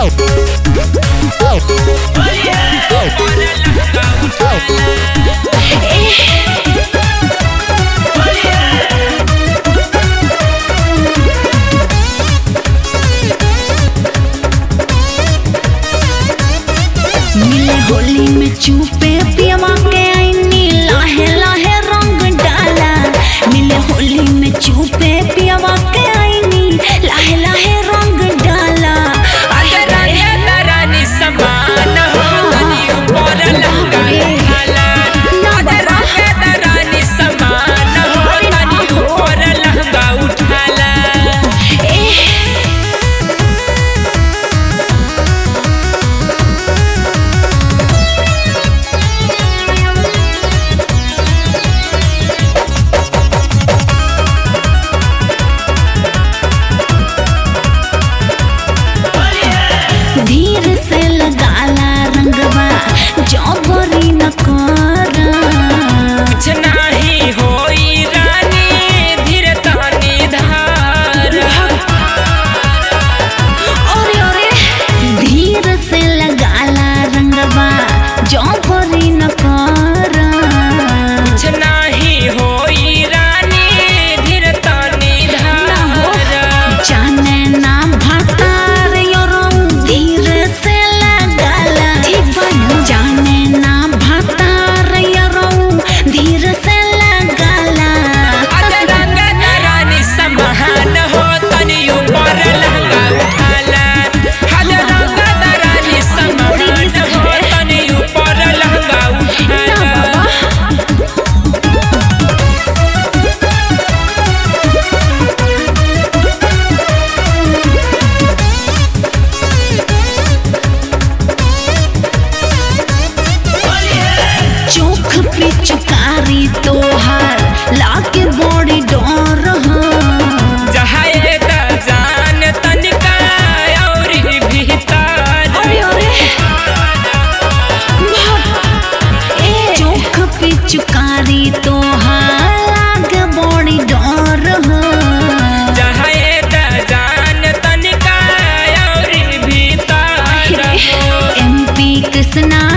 मिले होली में चुपे पियवा के आईनी लाहे लाहे रंग डाला। मिले होली में चुपे पियवा के आईनी लाहे लाहे रंग डाला। रानी समान हो तनी ऊपर लहंगा उठाला। रानी समान हो तनी ऊपर लहंगा उठाला। धीर से लगाला रंगवा जबरी न करा। कुछ नाही होई रानी धीर तानी धार। ओरे धीर से लगाला रंगवा जबरी न करा। कुछ नाही होई रानी धीर तानी धार। जाने ना भातार योरो धीर से लगाला। जाने ना भातार योरो धीर से लगाला। रानी समान हो तनी ऊपर लहंगा उठाला। रानी समान हो तनी ऊपर लहंगा उठाला। चोख पे चुकारी तोहार लाके बड़ी डर हो। जहाए दा जान तनिका औरी भीतर। चोख पे चुकारी तोहार लागे बड़ी डर हो। जहाए दा जान तनिका औरी भीतर। MP कृष्णा